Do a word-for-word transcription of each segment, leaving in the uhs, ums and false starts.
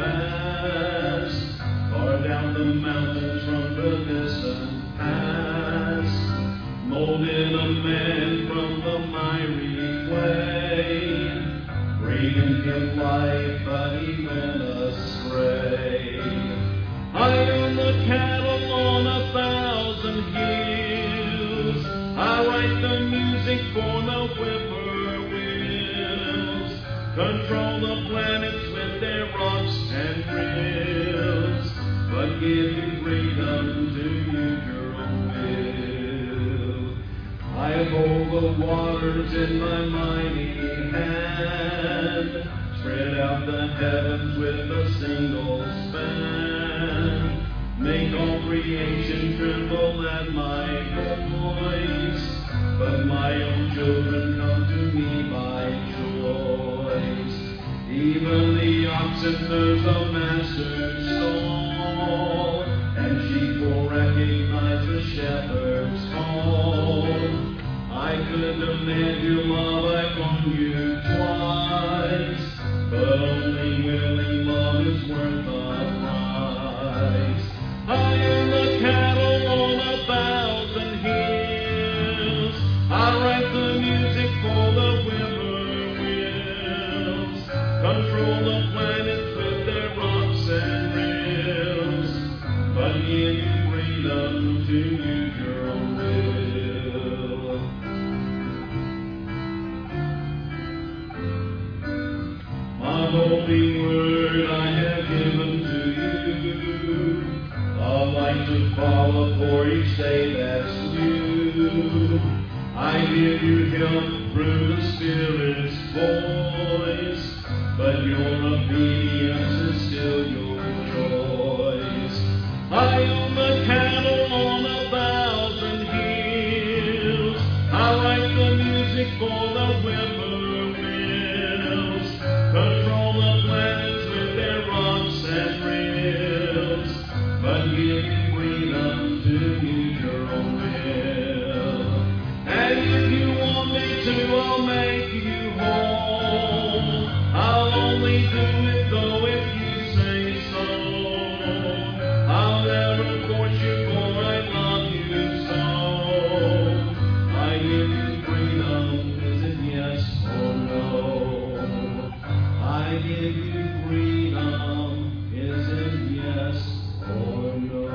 past, far down the mountains from the distant past, molding a man from the miry clay, bringing him life, but he went astray. I own the cattle on a thousand hills, I write the music for the whippoorwills, control the planets with their rocks and rills, but give you freedom to use your own will. I hold the waters in my mighty hand, spread out the heavens with a single span, make all creation tremble at my voice, but my own children come to me by choice. Even the oxen knows the master's stall, and sheep will recognize the shepherd's call. I could demand your love, I've known you twice, but only willing love is worth the price. I am the cattle on a thousand hills, I write the music for the whippoorwills, control the planets with their rocks and rills, but give you freedom to use your own will. My holy word I have given to you, a light to follow for each day that's new. I give you help through the Spirit's voice, but your obedience is still your choice. I own the cattle on a thousand hills, I write the music for the whippoorwills, control the planets with their rocks and rills, but give you freedom to use your own will. And if you want me to, I'll make you whole. I'll only do it though if you say so. I'll never force you, for I love you so. I give you freedom, is it yes or no? I give you freedom, is it yes or no?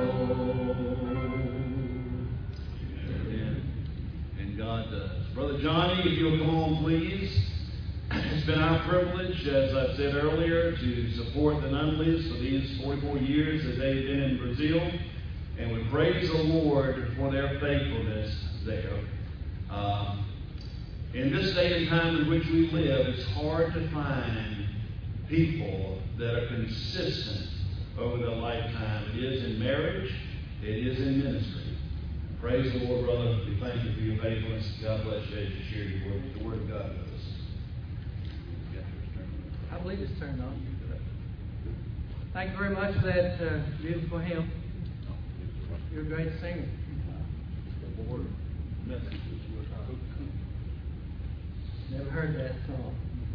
Amen. And God does. Brother Johnny, if you'll come on, please. It's been our privilege, as I've said earlier, to support the Nunleys for these forty-four years that they've been in Brazil. And we praise the Lord for their faithfulness there. Um, in this day and time in which we live, it's hard to find people that are consistent over their lifetime. It is in marriage, it is in ministry. Praise the Lord, brother. We thank you for your faithfulness. God bless you as you share your word, the word of God with us. I believe it's turned on. Thank you very much for that uh, beautiful hymn. You're a great singer. Never heard that song.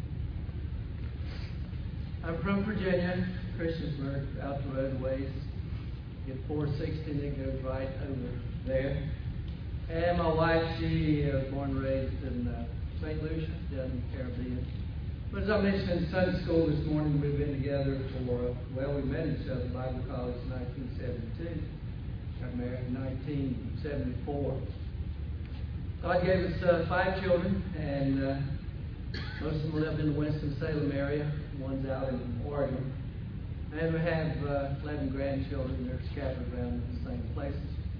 I'm from Virginia, Christiansburg, out the road ways. Get four sixty and it goes right over there. And my wife, she was born and raised in uh, Saint Lucia, down in the Caribbean. But as I mentioned in Sunday school this morning, we've been together for, uh, well, we met each other at Bible College in nineteen seventy-two. Got married in nineteen seventy-four. God gave us uh, five children, and uh, most of them live in the Winston-Salem area. One's out in Oregon. And we have uh, eleven grandchildren. They're scattered around in the same places.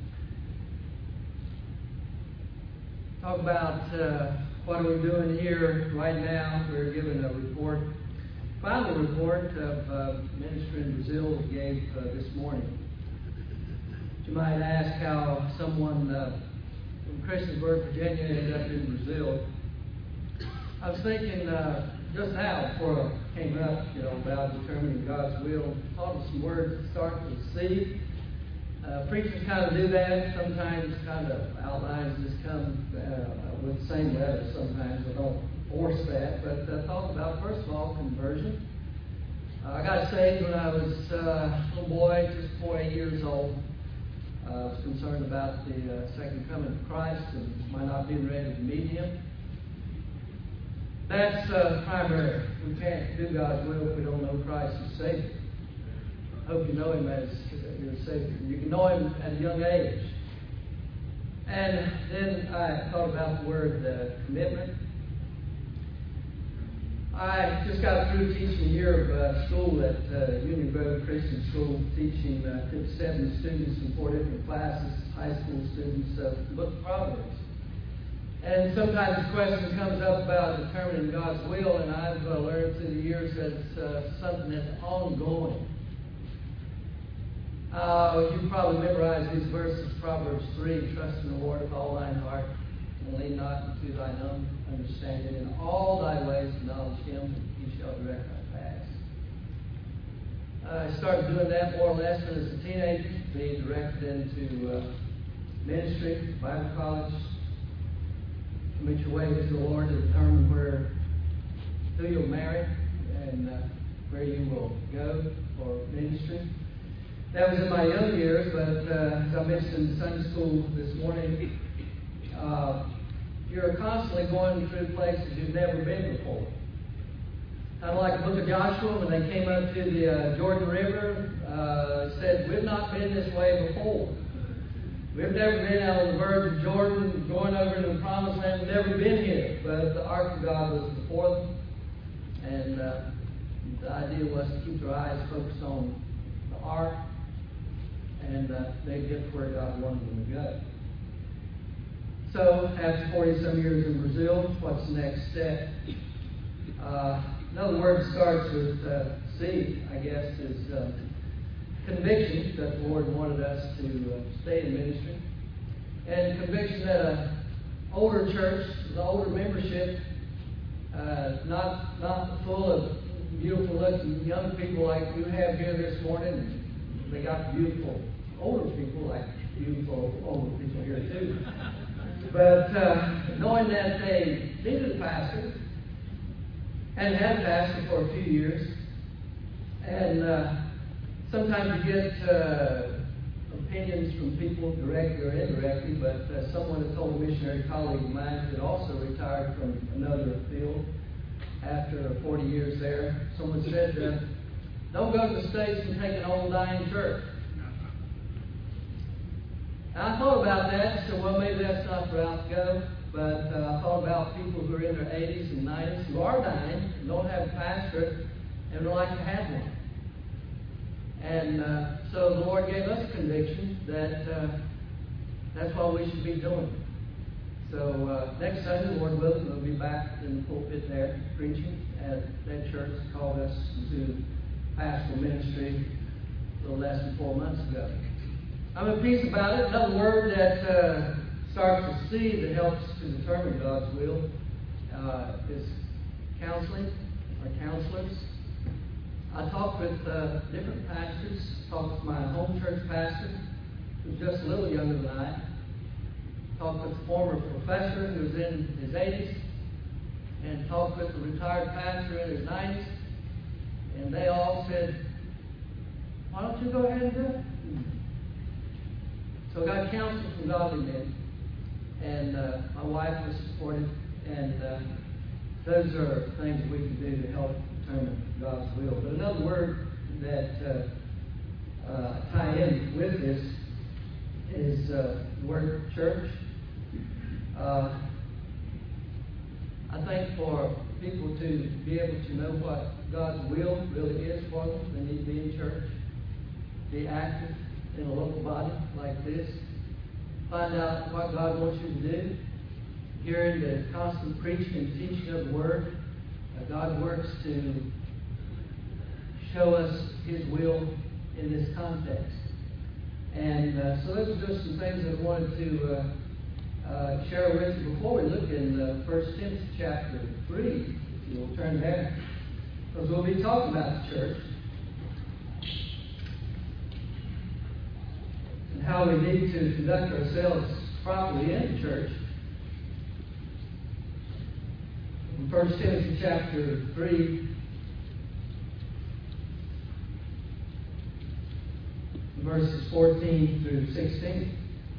Talk about uh, what are we doing here right now. We're giving a report, final report of uh, ministry in Brazil we gave uh, this morning. You might ask how someone uh, from Christiansburg, Virginia, ended up in Brazil. I was thinking uh, just now before I came up, you know, about determining God's will. Thought of some words that start with C. Uh, preachers kind of do that. Sometimes kind of outlines just come uh, with the same letters. Sometimes we don't force that. But uh, thought about, first of all, conversion. Uh, I got saved when I was uh, a little boy, just four, eight years old. Uh, I was concerned about the uh, second coming of Christ and my not being ready to meet Him. That's uh, primary. We can't do God's will if we don't know Christ as Savior. I hope you know Him as your Savior. You can know Him at a young age. And then I thought about the word uh, commitment. I just got through teaching a year of uh, school at uh, Union Grove Christian School, teaching uh, fifty-seven students in four different classes, high school students, uh, the book of Proverbs. And sometimes the question comes up about determining God's will, and I've uh, learned through the years that it's uh, something that's ongoing. Uh, you probably memorize these verses, Proverbs three, trust in the Lord with all thine heart, and lean not unto thine own understanding. In all thy ways acknowledge Him, and He shall direct thy paths. I started doing that more or less when I was a teenager, being directed into uh, ministry, Bible college. Commit your way with the Lord to determine where, who you'll marry and uh, where you will go for ministry. That was in my young years, but uh, as I mentioned in Sunday school this morning, uh, you're constantly going through places you've never been before. Kind of like the book of Joshua, when they came up to the uh, Jordan River, uh, it said, we've not been this way before. We've never been out on the verge of Jordan, going over into the Promised Land. We've never been here. But the Ark of God was before them. And uh, the idea was to keep their eyes focused on the Ark. And uh, they'd get to where God wanted them to go. So, after forty-some years in Brazil, what's the next step? Uh, another word that starts with uh, C, I guess, is uh, conviction that the Lord wanted us to uh, stay in ministry. And conviction that an older church, the older membership, uh, not not full of beautiful-looking young people like you have here this morning. They got beautiful older people, like beautiful older people here too. But uh, knowing that they needed a pastor and had a pastor for a few years, and uh, sometimes you get uh, opinions from people directly or indirectly, but uh, someone had told a missionary colleague of mine who had also retired from another field after forty years there. Someone said, uh, don't go to the States and take an old dying church. And I thought about that, so well, maybe that's not the route to go. But uh, I thought about people who are in their eighties and nineties who are dying, and don't have a pastor, and would like to have one. And uh, so the Lord gave us conviction that uh, that's what we should be doing. So uh, next Sunday, the Lord willing, we'll be back in the pulpit there preaching at that church that called us to pastoral ministry a little less than four months ago. I'm at peace about it. Another word that uh, starts with C that helps to determine God's will uh, is counseling, or counselors. I talked with uh, different pastors. Talked with my home church pastor, who's just a little younger than I. Talked with a former professor who's in his eighties, and talked with a retired pastor in his nineties. And they all said, why don't you go ahead and do it? So I got counsel from godly men, and uh, my wife was supported, and uh, those are things we can do to help determine God's will. But another word that uh, uh, tie in with this is uh, the word church. Uh, I think for people to be able to know what God's will really is for them, they need to be in church, be active in a local body like this, find out what God wants you to do, hearing the constant preaching and teaching of the Word. Uh, God works to show us His will in this context. And uh, so those are just some things that I wanted to uh, uh, share with you before we look in uh, First Timothy chapter three. If you'll turn there, because we'll be talking about the church and how we need to conduct ourselves properly in the church. In First Timothy chapter three, verses fourteen through sixteen.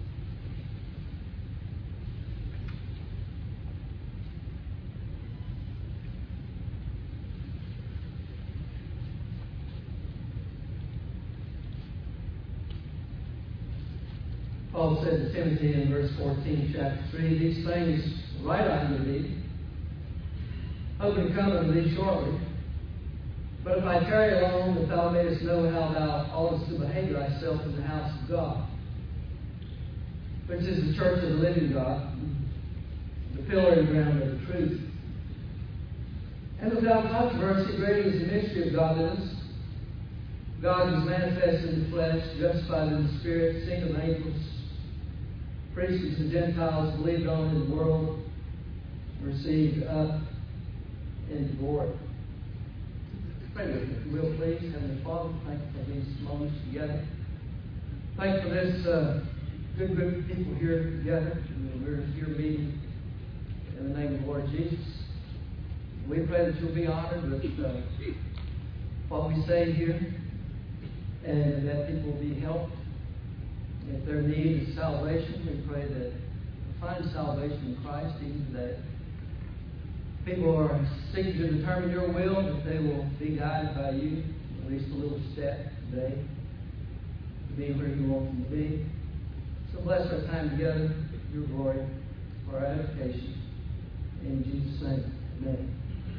Paul said to Timothy in verse fourteen, chapter three, "These things write I unto thee, hoping to come unto thee shortly. But if I tarry long, that thou mayest know how thou oughtest to behave thyself in the house of God, which is the church of the living God, the pillar and ground of the truth. And without controversy, great is the mystery of godliness. God was manifested in the flesh, justified in the spirit, seen of angels, preached to the Gentiles, believed on in the world, received up into glory." Pray with me, if you will, please. Heavenly Father, thank you for these moments together. Thank you for this uh, good group of people here together. And we're here meeting in the name of the Lord Jesus. We pray that you'll be honored with uh, what we say here, and that people will be helped. If their need is salvation, we pray that they'll find salvation in Christ even today. People are seeking to determine your will, that they will be guided by you, at least a little step today, to be where you want them to be. So bless our time together, your glory, for our edification. In Jesus' name, amen.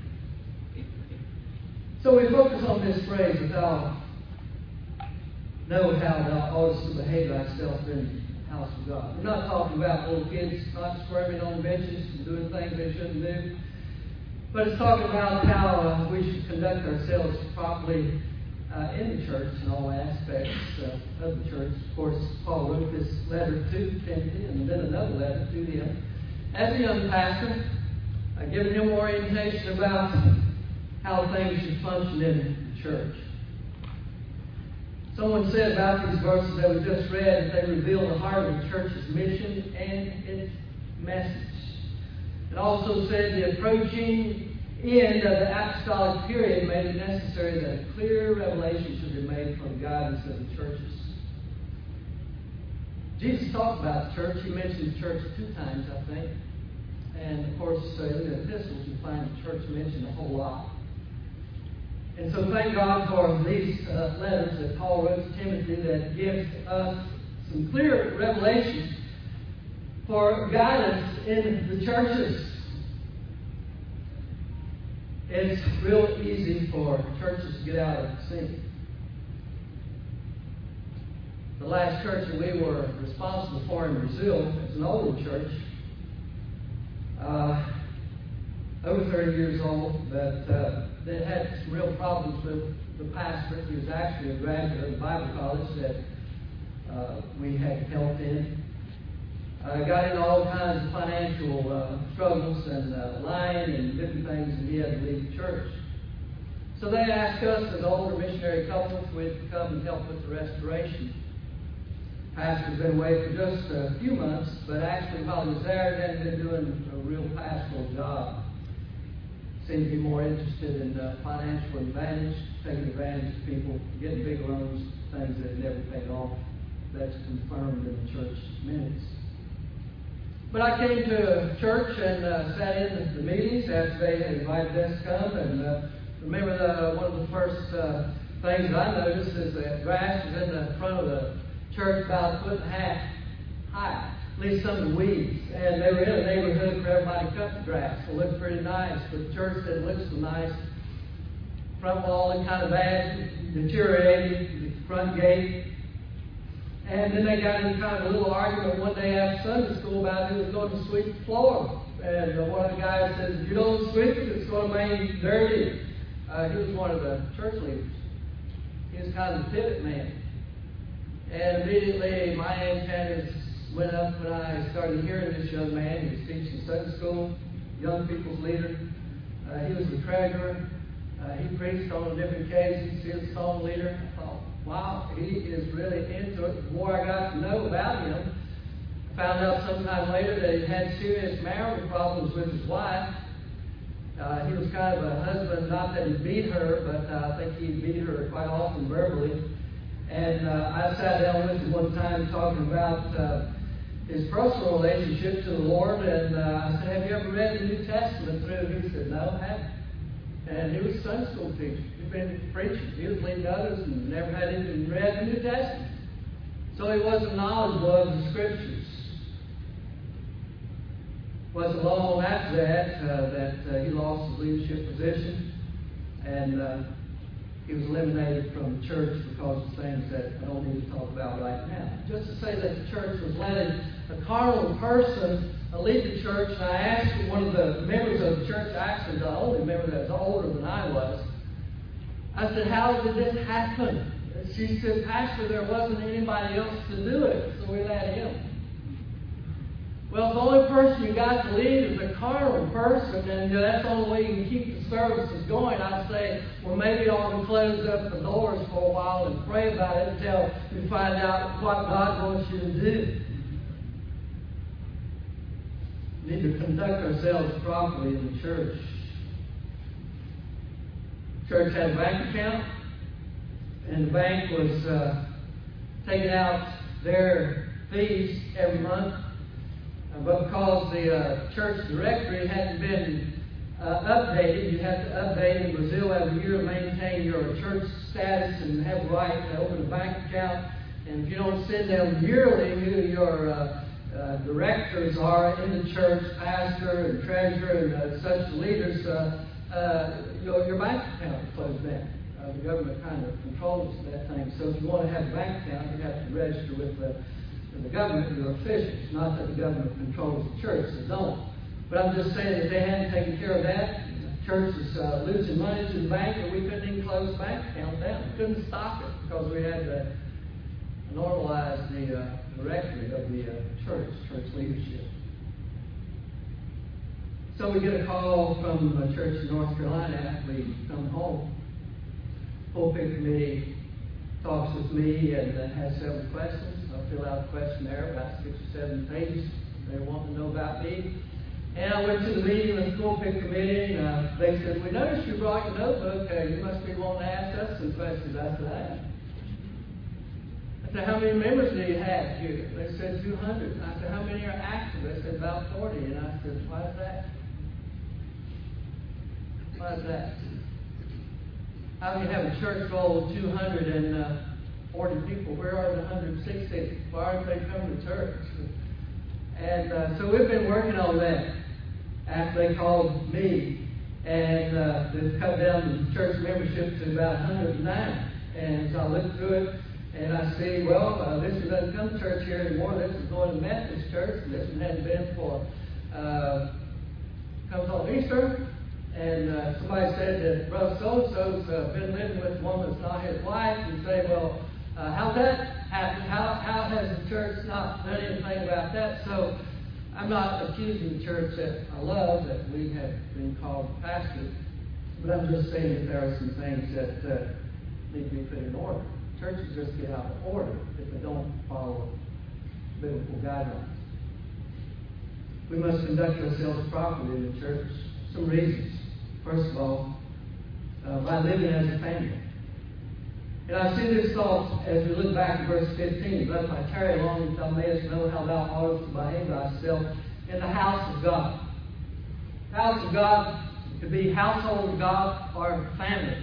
So we focus on this phrase, that thou know how thou oughtest to behave thyself in the house of God. We're not talking about little kids not squirming on benches and doing things they shouldn't do. But it's talking about how uh, we should conduct ourselves properly uh, in the church in all aspects uh, of the church. Of course, Paul wrote this letter to Timothy and then another letter to him as a young pastor, uh, giving him orientation about how things should function in the church. Someone said about these verses that we just read that they reveal the heart of the church's mission and its message. It also said the approaching end of the apostolic period made it necessary that a clear revelation should be made for the guidance of the churches. Jesus talked about the church. He mentioned the church two times, I think. And of course, uh, in the epistles, you find the church mentioned a whole lot. And so thank God for these uh, letters that Paul wrote to Timothy that gives us some clear revelation for guidance in the churches. It's real easy for churches to get out of sync. The last church that we were responsible for in Brazil is an older church, uh, over thirty years old, but uh, they had some real problems with the pastor. He was actually a graduate of the Bible college that uh, we had helped in. Uh, got into all kinds of financial uh, struggles and uh, lying and different things, and he had to leave the church. So they asked us, as older missionary couples, if we'd come and help with the restoration. Pastor's been away for just a few months, but actually while he was there, he hadn't been doing a real pastoral job. Seemed to be more interested in uh, financial advantage, taking advantage of people, getting big loans, things that never paid off. That's confirmed in the church minutes. But I came to church and uh, sat in the meetings after they had invited us to come. And uh, remember, the, one of the first uh, things I noticed is that grass was in the front of the church about a foot and a half high, at least some of the weeds. And they were in a neighborhood where everybody cut the grass. So it looked pretty nice. But the church didn't look so nice. Front wall looked kind of bad, deteriorated, the front gate. And then they got into kind of a little argument one day after Sunday school about who was going to sweep the floor. And uh, one of the guys said, if you don't sweep it, it's going to remain dirty. Uh, he was one of the church leaders. He was kind of the pivot man. And immediately my antennas went up when I started hearing this young man. He was teaching Sunday school, young people's leader. Uh, he was the treasurer. Uh, he preached on different occasions. He was a song leader. I thought, wow, he is really into it. The more I got to know about him, I found out sometime later that he had serious marital problems with his wife. Uh, he was kind of a husband, not that he beat her, but uh, I think he beat her quite often verbally. And uh, I sat down with him one time talking about uh, his personal relationship to the Lord. And uh, I said, have you ever read the New Testament through? He said, no, I haven't. And he was a Sunday school teacher. He'd been preaching. He was leading others and never had even read the New Testament. So he wasn't knowledgeable of the Scriptures. It wasn't long after that uh, that uh, he lost his leadership position. And uh, he was eliminated from the church because of things that I don't need to talk about right now. Just to say that the church was letting a carnal person lead the church, and I asked one of the members of the church, actually the only member that was older than I was, I said, how did this happen? And she said, Pastor, there wasn't anybody else to do it, so we let him. Well, the only person you got to lead is a carnal person, and uh, that's the only way you can keep the services going. I'd say, well, maybe you ought to close up the doors for a while and pray about it until you find out what God wants you to do. We need to conduct ourselves properly in the church. Church had a bank account, and the bank was uh, taking out their fees every month. But because the uh, church directory hadn't been uh, updated, you have to update in Brazil every year to maintain your church status and have the right to open a bank account. And if you don't send them yearly who your uh, uh, directors are in the church, pastor and treasurer and uh, such leaders, uh, uh, your, your bank account is closed down. Uh, the government kind of controls that thing. So if you want to have a bank account, you have to register with the the government, your officials. Not that the government controls the church, they don't. But I'm just saying that they hadn't taken care of that. The church was uh, losing money to the bank, and we couldn't even close the bank account down. We couldn't stop it because we had to normalize the uh, directory of the uh, church, church leadership. So we get a call from a church in North Carolina after we come home. Pulpit committee talks with me and uh, has several questions. I fill out a questionnaire, about six or seven pages. They want to know about me. And I went to the meeting with the pulpit committee, and uh, they said, we noticed you brought your notebook. Uh, you must be wanting to ask us some questions. I said, I am. I said, how many members do you have here? They said, two hundred. I said, how many are active? They said, about forty. And I said, why is that? Why is that? How can you have a church full of two hundred and uh, forty people? Where are the one hundred sixty? Why aren't they coming to church? And uh, so we've been working on that after they called me. And uh, they've cut down the church membership to about one hundred nine. And so I looked through it and I see, well, uh, this one doesn't come to church here anymore. This is going to Methodist church. And this one hadn't been for, uh, comes on Easter. And uh, somebody said that Brother So-and-so's uh, been living with a woman that's not his wife. And say, well, uh, how's that happen? How, how has the church not done anything about that? So I'm not accusing the church that I love, that we have been called pastors. But I'm just saying that there are some things that uh, need to be put in order. Churches just get out of order if they don't follow biblical guidelines. We must conduct ourselves properly in the church. Some reasons. First of all, uh, by living as a family. And I see this thought as we look back at verse fifteen. But if I tarry long, thou mayest know how thou oughtest to behave thyself in the house of God. The house of God could be household of God or family.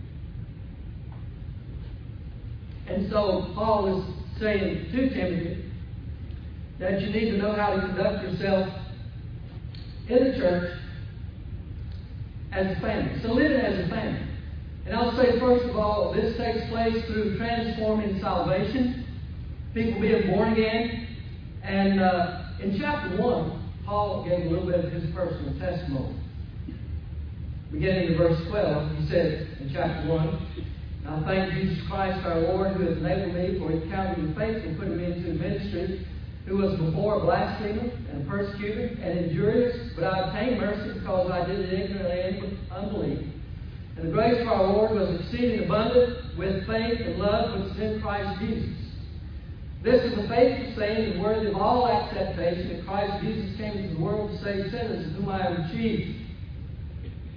And so Paul is saying to Timothy that you need to know how to conduct yourself in the church as a family. So living as a family. And I'll say, first of all, this takes place through transforming salvation, people being born again. And uh, in chapter one, Paul gave a little bit of his personal testimony. Beginning in verse twelve, he said in chapter one, I thank Jesus Christ our Lord, who has enabled me, for he counted me faithful, putting me into ministry, who was before a blasphemer and a persecutor and injurious, but I obtained mercy because I did it ignorantly and with unbelief. And the grace of our Lord was exceeding abundant with faith and love which is in Christ Jesus. This is a faithful saying and worthy of all acceptation, that Christ Jesus came into the world to save sinners, of whom I am chief.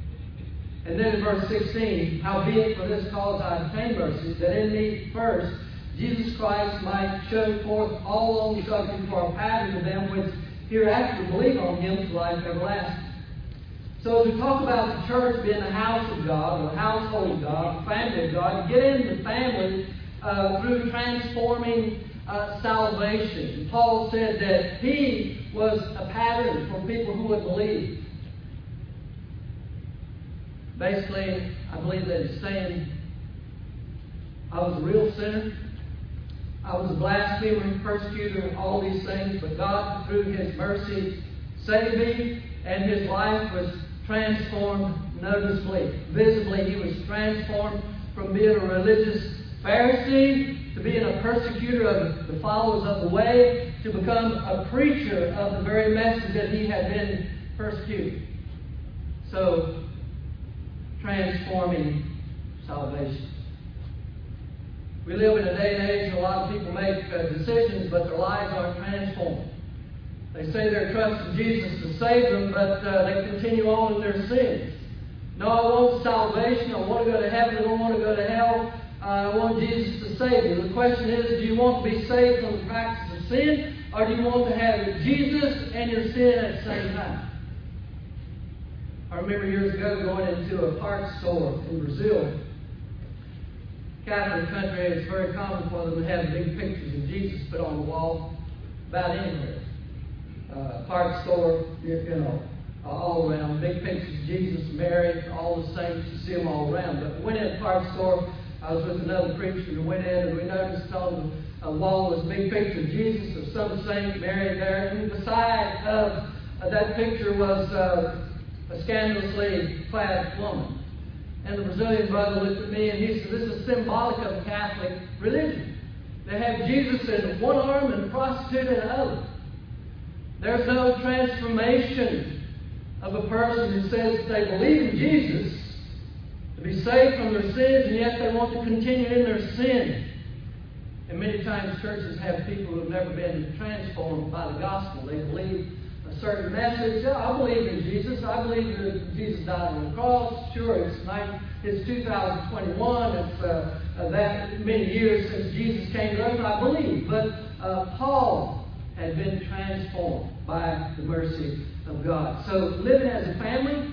And then in verse sixteen, howbeit for this cause I obtained mercy, that in me first Jesus Christ might show forth all long suffering for a pattern to them which hereafter believe on him to life everlasting. So as we talk about the church being the house of God, or the household of God, the family of God, you get into the family uh, through transforming uh, salvation. Paul said that he was a pattern for people who would believe. Basically, I believe that he's saying, I was a real sinner. I was a blasphemer, persecutor, all these things, but God, through his mercy, saved me, and his life was transformed noticeably. Visibly, he was transformed from being a religious Pharisee to being a persecutor of the followers of the way to become a preacher of the very message that he had been persecuted. So, transforming salvation. We live in a day and age where a lot of people make uh, decisions, but their lives aren't transformed. They say they're trusting Jesus to save them, but uh, they continue on in their sins. No, I want salvation. I want to go to heaven. I don't want to go to hell. Uh, I want Jesus to save you. The question is, do you want to be saved from the practice of sin, or do you want to have Jesus and your sin at the same time? I remember years ago going into a parts store in Brazil. Catholic country, it's very common for them to have big pictures of Jesus put on the wall about anywhere. Uh, parts store, you, you know, all around. Big pictures of Jesus, Mary, all the saints, you see them all around. But we went in a parts store. I was with another preacher who went in, and we noticed on the uh, wall was a big picture of Jesus, of some saint, Mary there. And beside of uh, that picture was uh, a scandalously clad woman. And the Brazilian brother looked at me and he said, this is symbolic of the Catholic religion. They have Jesus in one arm and a prostitute in the other. There's no transformation of a person who says they believe in Jesus to be saved from their sins, and yet they want to continue in their sin. And many times churches have people who have never been transformed by the gospel. They believe a certain message. Oh, I believe in Jesus. I believe that Jesus died on the cross. Sure, it's, nine, it's two thousand twenty-one. It's uh, uh, that many years since Jesus came to earth. I believe. But uh, Paul had been transformed by the mercy of God. So living as a family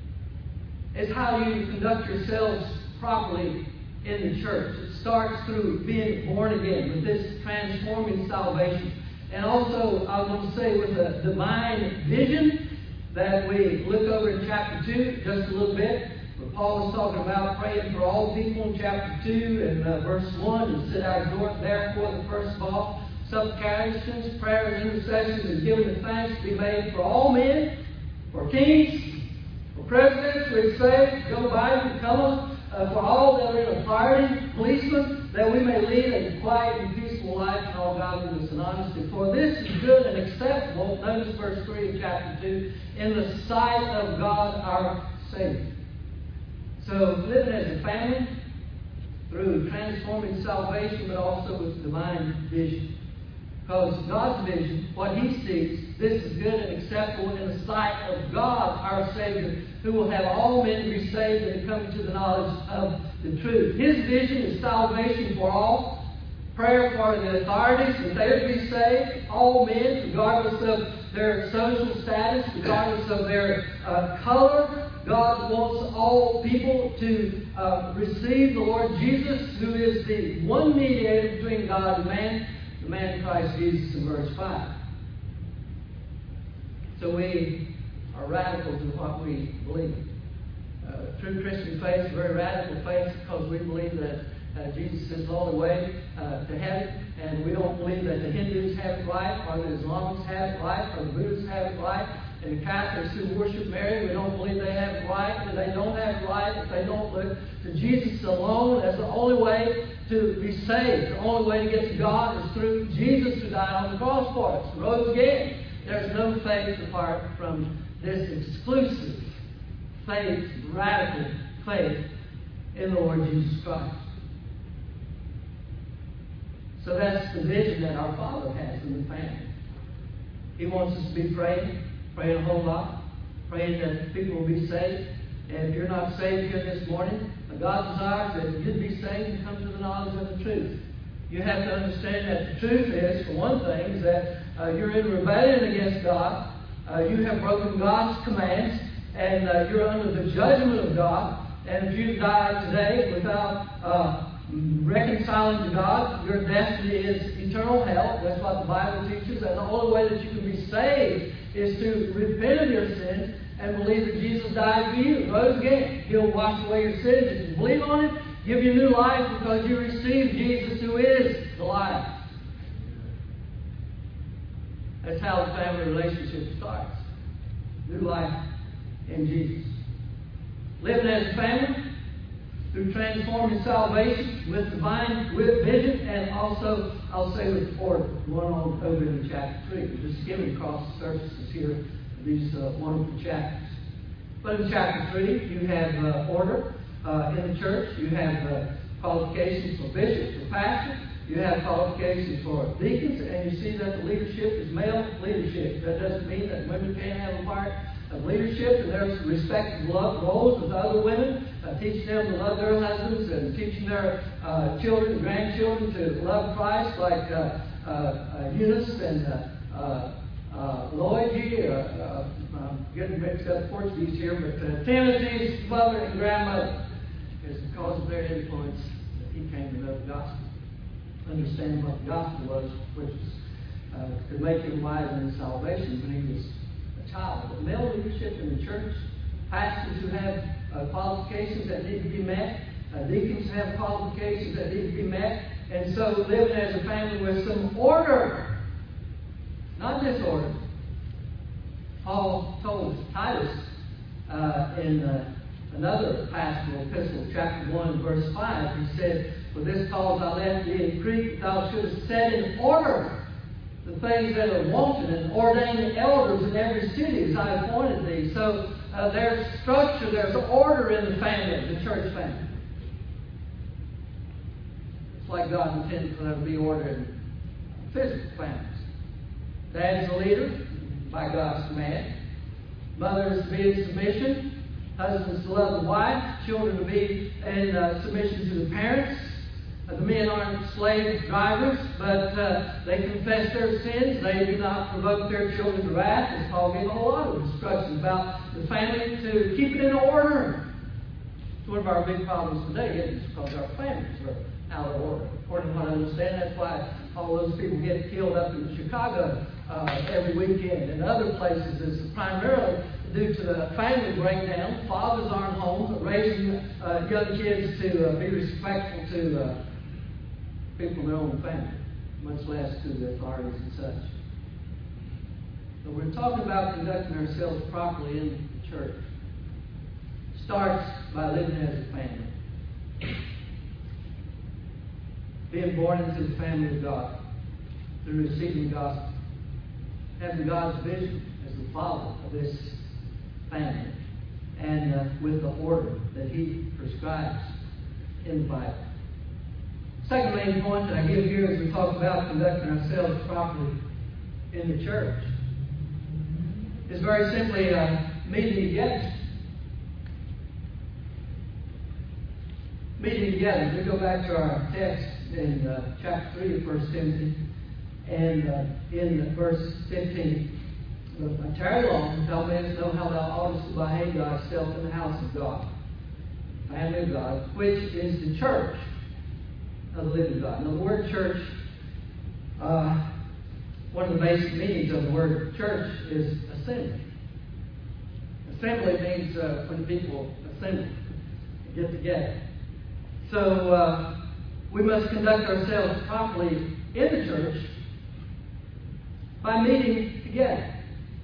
is how you conduct yourselves properly in the church. It starts through being born again with this transforming salvation. And also, I want to say with a divine vision that we look over in chapter two just a little bit. Where Paul is talking about praying for all people in chapter two and uh, verse one. And sit out exhort therefore the first of all supplications, prayers, intercessions, and giving of thanks to be made for all men, for kings, for presidents, we say, Joe Biden, Kamala, uh, for all that are in authority, policemen, that we may lead a quiet and peaceful life in all godliness and honesty. For this is good and acceptable, notice verse three of chapter two, in the sight of God our Savior. So living as a family through transforming salvation, but also with divine vision. Because God's vision, what He sees, this is good and acceptable in the sight of God, our Savior, who will have all men be saved and come to the knowledge of the truth. His vision is salvation for all, prayer for the authorities, that they would be saved, all men, regardless of their social status, regardless of their uh, color. God wants all people to uh, receive the Lord Jesus, who is the one mediator between God and man, the man Christ Jesus in verse five. So we are radicals in what we believe. Uh, true Christian faith is a very radical faith because we believe that uh, Jesus is the only way uh, to heaven, and we don't believe that the Hindus have it right, or the Islamics have it right, or the Buddhists have it right, and the Catholics who worship Mary, we don't believe they have it right, and they don't have it right if they don't look to Jesus alone as the only way to be saved. The only way to get to God is through Jesus who died on the cross for us, rose again. There's no faith apart from this exclusive faith, radical faith in the Lord Jesus Christ. So that's the vision that our Father has in the family. He wants us to be praying, praying a whole lot, praying that people will be saved. And if you're not saved here this morning, God desires that you'd be saved and come to the knowledge of the truth. You have to understand that the truth is, for one thing, is that uh, you're in rebellion against God. Uh, you have broken God's commands, and uh, you're under the judgment of God. And if you die today without uh, reconciling to God, your destiny is eternal hell. That's what the Bible teaches. And the only way that you can be saved is to repent of your sins and believe that Jesus died for you, rose again. He'll wash away your sins. If you believe on it, give you new life because you received Jesus, who is the life. That's how the family relationship starts. New life in Jesus. Living as a family through transforming salvation with divine with vision, and also, I'll say, with order. Going on over in chapter three. We're just skimming across the surfaces here of these uh, wonderful chapters. But in chapter three, you have uh, order uh, in the church. You have uh, qualifications for bishops, for pastors. You have qualifications for deacons, and you see that the leadership is male leadership. That doesn't mean that women can't have a part of leadership, and there's respective love roles with other women, uh, teaching them to love their husbands and teaching their uh, children, grandchildren to love Christ, like uh, uh, uh, Eunice and uh, uh, uh, Lloyd here. Uh, uh, I'm getting mixed up Portuguese here, but uh, Timothy's mother and grandmother is because of their influence that he came to know the gospel. Understand what the gospel was, which was, uh, could make him wise in salvation when he was a child. But male leadership in the church, pastors who have uh, qualifications that need to be met, uh, deacons who have qualifications that need to be met, and so living as a family with some order, not disorder. Paul told Titus uh, in uh, another pastoral epistle, chapter one, verse five, he said, "For this cause I left thee in Crete, that thou shouldest set in order the things that are wanted, and ordain the elders in every city as I appointed thee." So uh, there's structure, there's order in the family, the church family. It's like God intended for there to be order in physical families. Dad is a leader by God's command. Mother is to be in submission. Husbands to love the wife. Children to be in uh, submission to the parents. Uh, the men aren't slave drivers, but uh, they confess their sins. They do not provoke their children to wrath. As Paul gave a whole lot of instructions about the family to keep it in order. It's one of our big problems today, isn't it? It's because our families are out of order. According to what I understand, that's why all those people get killed up in Chicago uh, every weekend and other places. Is primarily due to the family breakdown. Fathers aren't home, but raising uh, young kids to uh, be respectful to uh, people in their own family, much less to the authorities and such. But we're talking about conducting ourselves properly in the church. It starts by living as a family. Being born into the family of God through receiving the gospel. Having God's vision as the father of this family. And uh, with the order that He prescribes in the Bible. Second main point that I give here as we talk about conducting ourselves properly in the church is very simply uh, meeting together. Meeting together. We go back to our text in uh, chapter three of First Timothy, and uh, in verse fifteen. "But I tarry long, and thou mayest know how thou oughtest to behave thyself in the house of God, family of God, which is the church of the living God." Now, the word church, uh, one of the basic meanings of the word church is assembly. Assembly means uh, when people assemble, get together. So uh, we must conduct ourselves properly in the church by meeting together.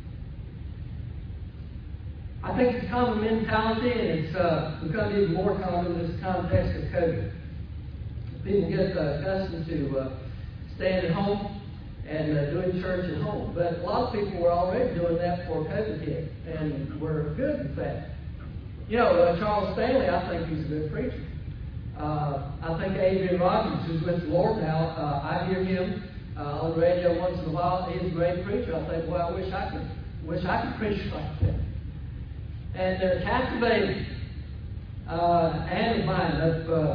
I think it's a common mentality, and it's uh, become even more common in this context of COVID. People get uh, accustomed to uh, staying at home and uh, doing church at home. But a lot of people were already doing that before COVID hit, and were good with that. You know, uh, Charles Stanley, I think he's a good preacher. Uh, I think Adrian Rogers, who's with the Lord now, uh, I hear him uh, on the radio once in a while. He's a great preacher. I think, well, I wish I could, wish I could preach like that. And they're captivating. Uh, Anne of mine up uh,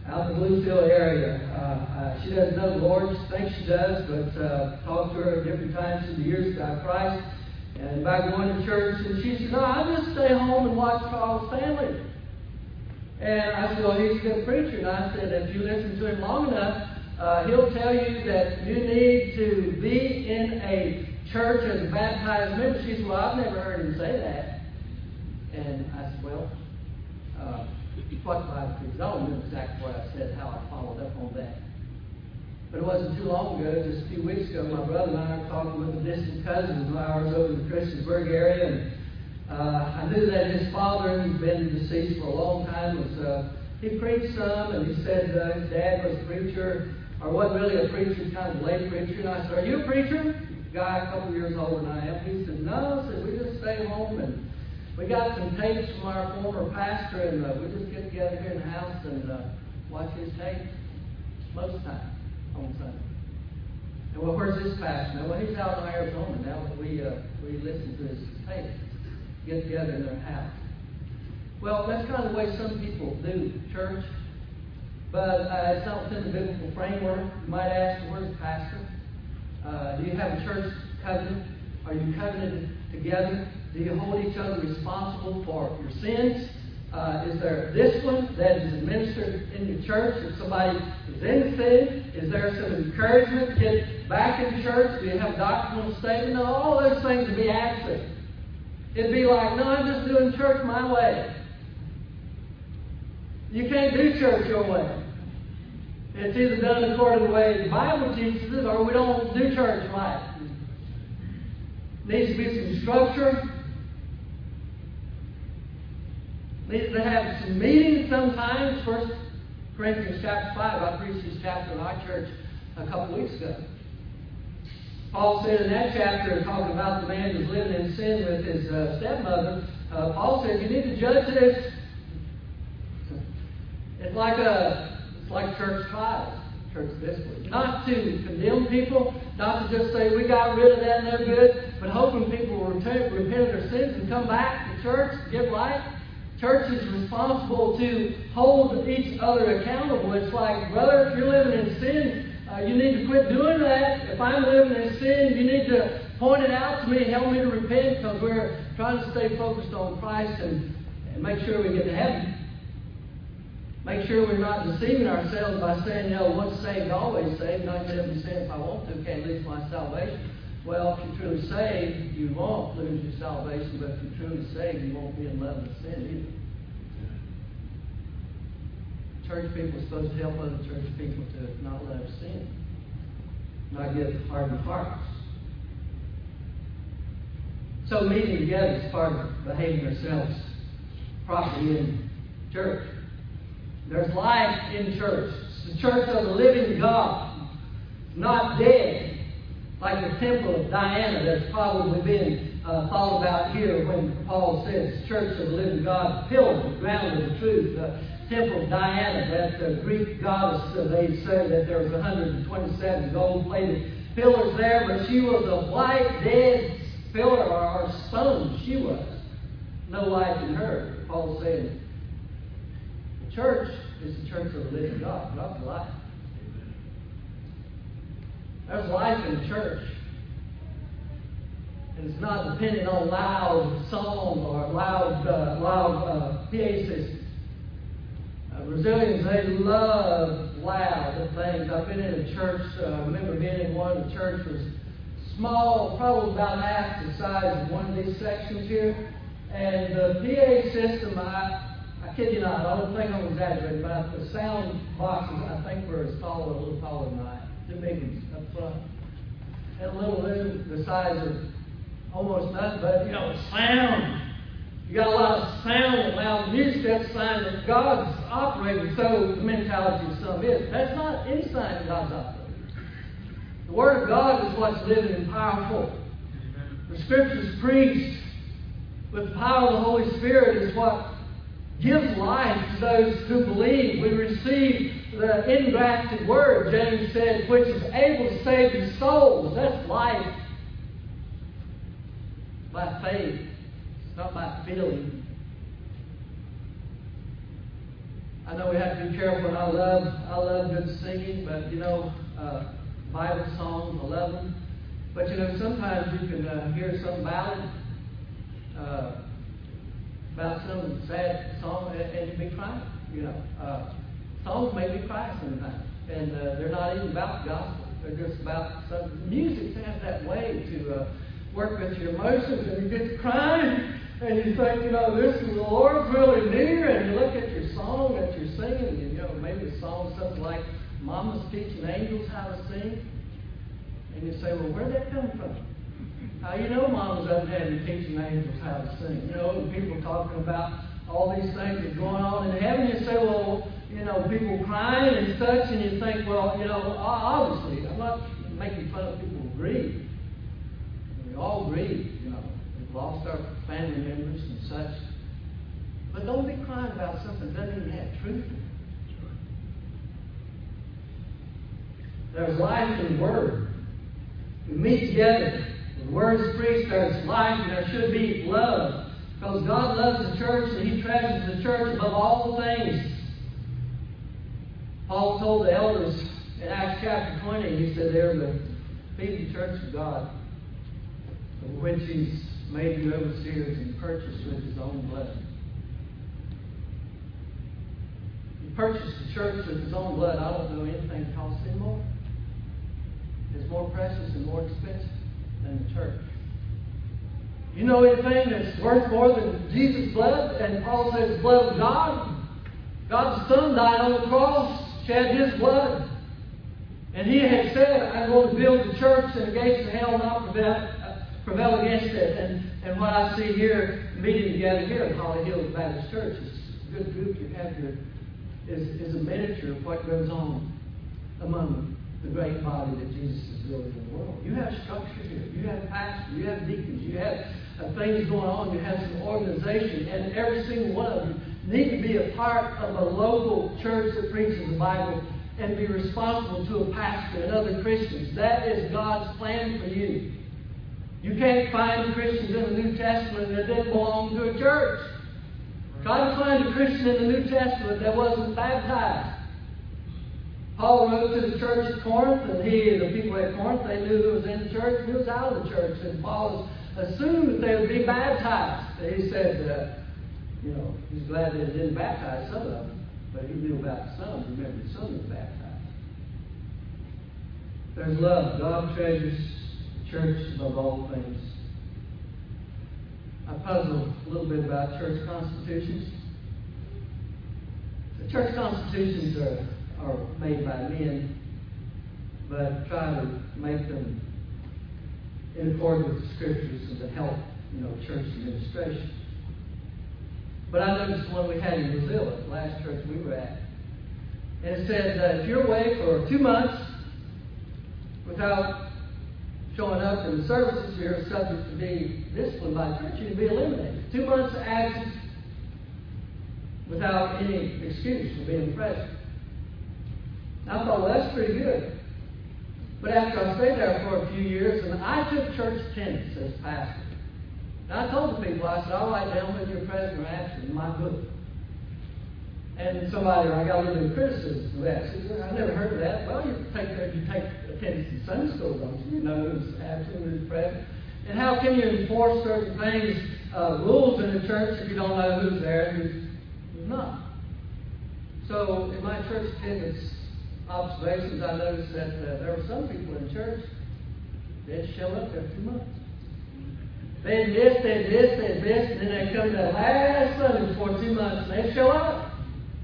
out in the Bluefield area. Uh, uh, she doesn't know the Lord. She thinks she does, but uh, talked to her at different times through the years about Christ and about going to church. And she said, no, I just stay home and watch Charles Stanley. And I said, well, he's a good preacher. And I said, if you listen to him long enough, uh, he'll tell you that you need to be in a church as a baptized member. She said, well, I've never heard him say that. And I said, well, uh, what the Bible teaches. I don't remember exactly what I said, how I followed up on that. But it wasn't too long ago, just a few weeks ago, my brother and I were talking with a distant cousin of ours over in the Christiansburg area. And uh, I knew that his father, who'd been deceased for a long time, was uh, he preached some, and he said uh, his dad was a preacher, or wasn't really a preacher, kind of a lay preacher. And I said, are you a preacher? Guy a couple years older than I am. He said, no. I said, we just stay home, and we got some tapes from our former pastor, and uh, we just get together here in the house and uh, watch his tapes most of the time on Sunday. And well, where's this pastor now? Well, he's out in Arizona now, but we uh, we listen to his tapes, get together in their house. Well, that's kind of the way some people do church, but uh, it's not within the biblical framework. You might ask, where's the pastor? Uh, do you have a church covenant? Are you covenanted together? Do you hold each other responsible for your sins? Uh, is there discipline that is administered in the church? If somebody is in sin, is there some encouragement to get back in church? Do you have a doctrinal statement? No, all those things would be absent. It'd be like, no, I'm just doing church my way. You can't do church your way. It's either done according to the way the Bible teaches it, or we don't do church right. Needs to be some structure. Needs to have some meetings sometimes. First Corinthians chapter five. I preached this chapter in our church a couple weeks ago. Paul said in that chapter, talking about the man who's living in sin with his uh, stepmother, uh, Paul said, you need to judge this. It's like a it's like church trials, church discipline. Not to condemn people, not to just say we got rid of that, no good, but hoping people will repent, repent of their sins and come back to church, get right. Church is responsible to hold each other accountable. It's like, brother, if you're living in sin, uh, you need to quit doing that. If I'm living in sin, you need to point it out to me, help me to repent, because we're trying to stay focused on Christ and, and make sure we get to heaven. Make sure we're not deceiving ourselves by saying, you know, once saved, always saved. Not get in sin if I want to, can't lose my salvation. Well, if you're truly saved, you won't lose your salvation, but if you're truly saved, you won't be in love with sin either. Church people are supposed to help other church people to not love sin, not get hardened hearts. So meeting together is part of behaving ourselves properly in church. There's life in church. It's the church of the living God, not dead. Like the temple of Diana that's probably been uh, thought about here when Paul says church of the living God, pillar, the ground of the truth. The temple of Diana, that uh, Greek goddess, uh, they said that there was one hundred twenty-seven gold-plated pillars there, but she was a white, dead pillar or, or stone. She was. No life in her. Paul said, the church is the church of the living God, not the life. There's life in the church. And it's not dependent on loud song or loud, uh, loud uh, P A systems. Uh, Brazilians, they love loud things. I've been in a church, uh, I remember being in one, the church was small, probably about half the size of one of these sections here. And the P A system, I, I kid you not, I don't think I'm exaggerating, but the sound boxes, I think, were as tall or a little taller than I am. Two big ones up front. And a little room the size of almost nothing, but you know, sound. You got a lot of sound and loud music. That's a sign that God's operating. So the mentality of some is. That's not any sign that God's operating. The Word of God is what's living and powerful. The Scriptures preached with the power of the Holy Spirit is what gives life to those who believe. We receive the engrafted Word, James said, which is able to save your souls. That's life by faith, not by feeling. I I know we have to be careful, and I love, I love good singing, but you know, uh, Bible songs, I love them. But you know, sometimes you can uh, hear some ballad uh, about some sad song, and, and you be crying. You know, uh, songs make me cry sometimes, and uh, they're not even about the gospel. They're just about some music. Has that way to uh, work with your emotions, and you get to crying, and you think, you know, this is the Lord's really near, and you look at your song that you're singing, and you know, maybe the song something like "Mama's teaching angels how to sing," and you say, well, where'd that come from? How you know Mama's up there and teaching angels how to sing? You know, and people talking about all these things that are going on in heaven. You say, well, you know, people crying and such, and you think, well, you know, obviously, I'm not making fun of people who grieve. We all grieve, you know. We've lost our family members and such. But don't be crying about something that doesn't even have truth in it. There's life in the Word. We meet together. The Word is preached. There's life, and there should be love. Because God loves the church, and He treasures the church above all things. Paul told the elders in Acts chapter twenty, he said, they're the feed the church of God, of which He's made you overseers and purchased with His own blood. He purchased the church with His own blood. I don't know anything that costs Him more. It's more precious and more expensive than the church. You know anything that's worth more than Jesus' blood? And Paul says the blood of God. God's Son died on the cross, shed His blood. And He had said, I'm going to build the church, and the gates of hell not prevail, uh, prevail against it. And, and what I see here, meeting together here at Holly Hills Baptist Church, is a good group you have here, is, is a miniature of what goes on among the great body that Jesus is building in the world. You have structure here. You have pastors. You have deacons. You have uh, things going on. You have some organization. And every single one of you need to be a part of a local church that preaches the Bible and be responsible to a pastor and other Christians. That is God's plan for you. You can't find Christians in the New Testament that didn't belong to a church. Try to find a Christian in the New Testament that wasn't baptized. Paul wrote to the church at Corinth, and he, the people at Corinth, they knew who was in the church and who was out of the church. And Paul assumed that they would be baptized. He said, uh, you know, he's glad that he didn't baptize some of them, but he knew about some. Remember, some was baptized. There's love. God treasures the church above all things. I puzzle a little bit about church constitutions. The church constitutions are are made by men, but try to make them in accordance with the Scriptures and to help, you know, church administration. But I noticed one we had in Brazil, the last church we were at. And it said, uh, if you're away for two months without showing up in the services, you're subject to be disciplined by the church. You can be eliminated. Two months of absence without any excuse for being present. I thought, well, that's pretty good. But after I stayed there for a few years, and I took church attendance as pastor. And I told the people, I said, I'll write down whether you're present or absent in my book. And somebody, I got a little bit of criticism for that. She said, I never heard of that. Well, you take you take attendance in Sunday school, don't you? You know who's absent, who's present. And how can you enforce certain things, uh, rules in the church, if you don't know who's there and who's, who's not? So in my church attendance observations, I noticed that uh, there were some people in church that show up every two months. They did this, they did this, they did this, and then they come to the last Sunday before two months and they show up.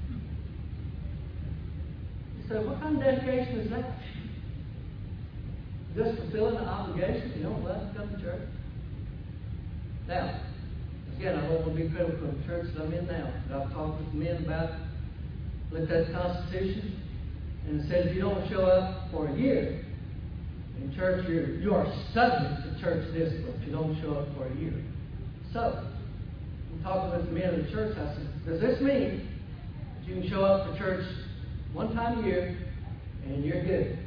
You say, what kind of dedication is that? Just fulfilling an obligation? You don't love to come to church? Now, again, I don't want to be critical of the church that I'm in now, but I've talked with men about, looked at the Constitution, and it said if you don't show up for a year in church, you're, you are subject to church discipline if you don't show up for a year. So, I'm talking with the men of the church. I said, does this mean that you can show up for church one time a year and you're good?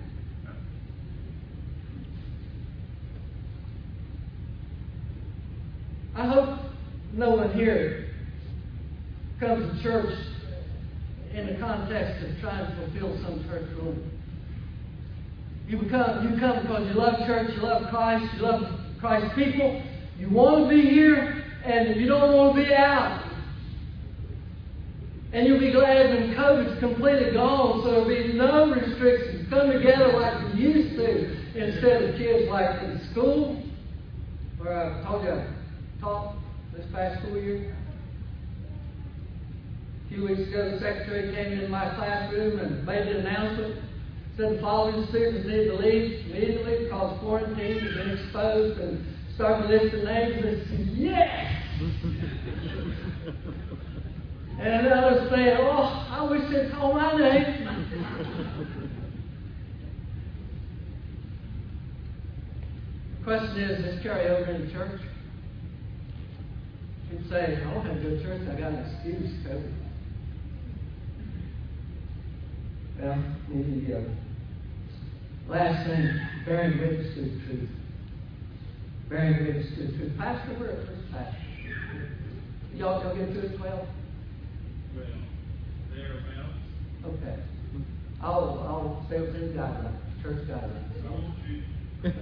I hope no one here comes to church in the context of trying to fulfill some church rule. You become, you come because you love church, you love Christ, you love Christ's people. You want to be here, and you don't want to be out. And you'll be glad when COVID's completely gone, so there'll be no restrictions. Come together like we used to, instead of kids like in school. Where I told you I taught this past school year. A few weeks ago, the secretary came into my classroom and made an announcement. Said the following students need to leave immediately because quarantine has been exposed, and started listing names, and said, yes! And others said, oh, I wish they'd call my name. The question is, does this carry over into church? You'd say, I don't have to go to church, I got an excuse, COVID. Well, the uh, last thing, bearing witness to the truth. Bearing witness to the truth. Pastor, we're at first pastor. Y'all, y'all get to it twelve? Well, thereabouts. Okay. I'll, I'll stay within guidelines, church guidelines.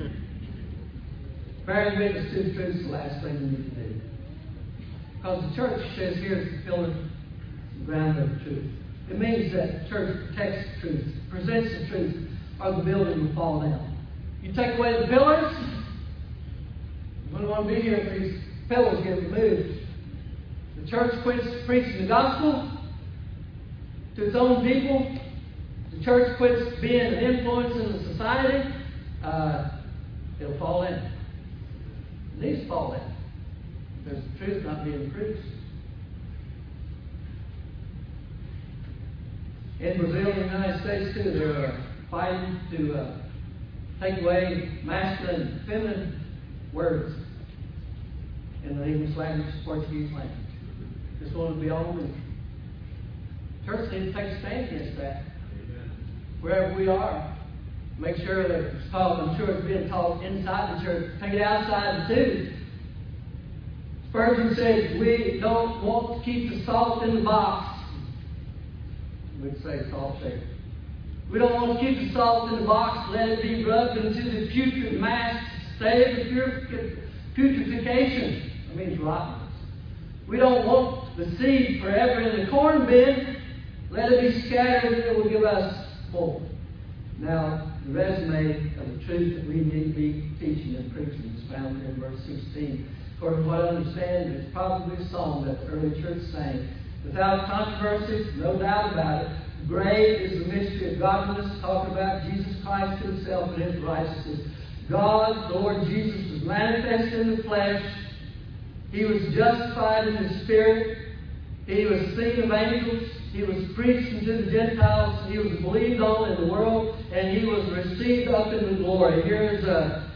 Bearing witness to the truth is the last thing we need to do. Because the church says here's the pillar, the ground of the truth. It means that the church protects the truth, presents the truth, or the building will fall down. You take away the pillars, you wouldn't want to be here if these pillars get removed. The church quits preaching the gospel to its own people. The church quits being an influence in the society. Uh, it'll fall in. It needs to fall in. There's the truth not being preached. In Brazil and the United States, too, they're uh, fighting to uh, take away masculine and feminine words in the English language, Portuguese language. Just want to be all over. Church needs to take a stand against that. Amen. Wherever we are, make sure that it's taught. I'm sure it's being taught inside the church. Take it outside too. Spurgeon said, we don't want to keep the salt in the box. We'd say salt shaker. We don't want to keep the salt in the box, let it be rubbed into the putrid mass, save the purific- putrefaction. That means rottenness. We don't want the seed forever in the corn bin. Let it be scattered and it will give us more. Now, the resume of the truth that we need to be teaching and preaching is found in verse sixteen. For what I understand, it's probably a song that the early church sang. Without controversy, no doubt about it, great is the mystery of godliness, talking about Jesus Christ himself and his righteousness. God, the Lord Jesus, was manifest in the flesh. He was justified in the Spirit. He was seen of angels. He was preached unto the Gentiles. He was believed on in the world. And he was received up into glory. Here's a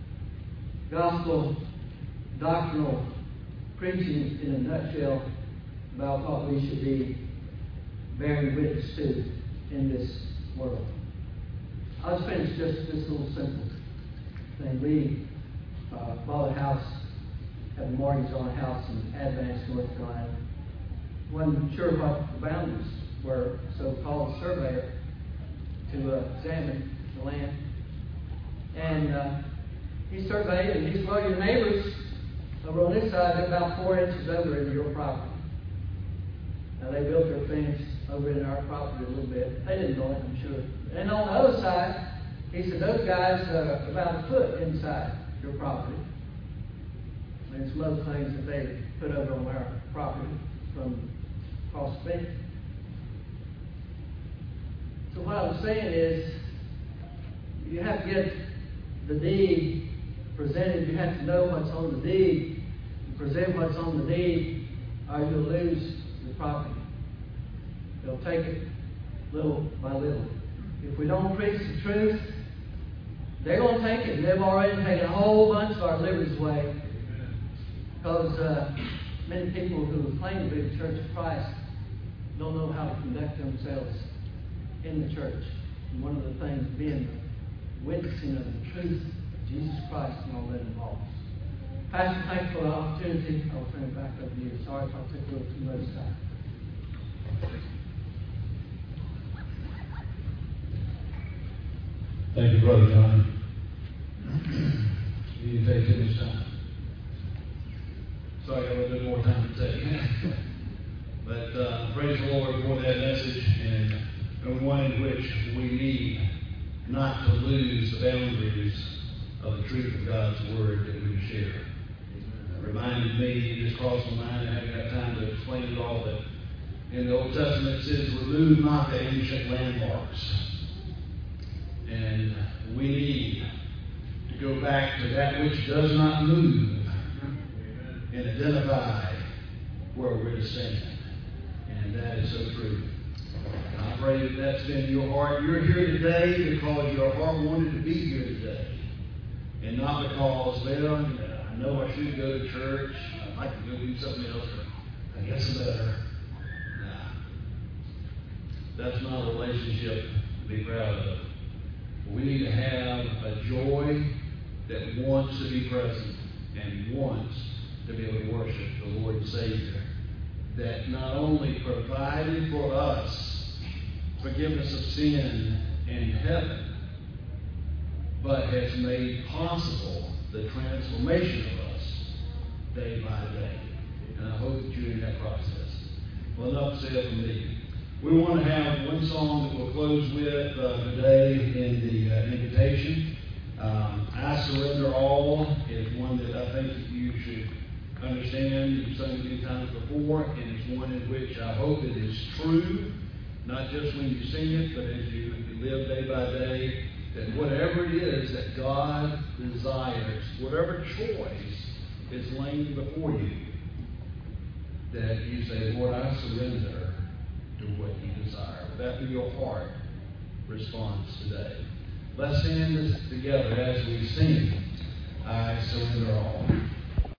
gospel doctrinal preaching in a nutshell about what we should be bearing witness to in this world. I'll just finish just this little simple thing. We uh, bought a house, had a mortgage on a house in Advance, North Carolina. Wasn't sure what the boundaries were, so called a surveyor to uh, examine the land. And uh, he surveyed, and he said, well, your neighbors over on this side, they're about four inches over into your property. Now, they built their fence over in our property a little bit. They didn't know it, I'm sure. And on the other side, he said, those guys are about a foot inside your property. And some other things that they put over on our property from across the fence. So what I'm saying is, you have to get the deed presented. You have to know what's on the deed. You present what's on the deed, or you'll lose the property. They'll take it little by little. If we don't preach the truth, they're going to take it. They've already taken a whole bunch of our liberties away. Because uh, many people who claim to be the Church of Christ don't know how to conduct themselves in the church. And one of the things being witnessing of the truth of Jesus Christ and all that involves. Pastor, thanks for the opportunity. I'll turn it back over to you. Sorry if I took a little too much time. Thank you, Brother John. You didn't take too much time. Sorry, I got a little bit more time to take. But uh, praise the Lord for that message, and, and one in which we need not to lose the boundaries of the truth of God's Word that we share. It reminded me, it just crossed my mind, I haven't got time to explain it all, but in the Old Testament it says, remove not the ancient landmarks. And we need to go back to that which does not move and identify where we're to stand. And that is so true. And I pray that that's been your heart. You're here today because your heart wanted to be here today. And not because, well, I know I should go to church. I'd like to go do something else, but I guess I'm better. Nah. That's not a relationship to be proud of. We need to have a joy that wants to be present and wants to be able to worship the Lord and Savior, that not only provided for us forgiveness of sin in heaven, but has made possible the transformation of us day by day. And I hope that you're in that process. Well, enough said from me. We want to have one song that we'll close with uh, today in the uh, invitation. Um, I Surrender All is one that I think that you should understand. You've sung it many times before, and it's one in which I hope it is true, not just when you sing it, but as you live day by day, that whatever it is that God desires, whatever choice is laying before you, that you say, Lord, I surrender to what you desire. Would that be your heart response today? Let's stand this together as we sing, I Surrender All.